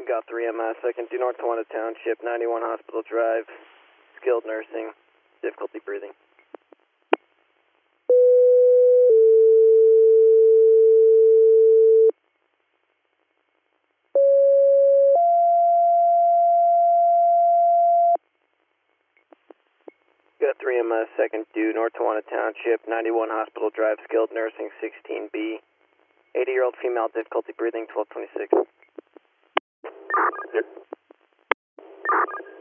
Got 3MS, second due north to Wanda Township, 91 Hospital Drive, skilled nursing, difficulty breathing. Got 3MS, second due north to Wanda Township, 91 Hospital Drive, skilled nursing, 16B, 80-year-old female, difficulty breathing, 1226. Yep.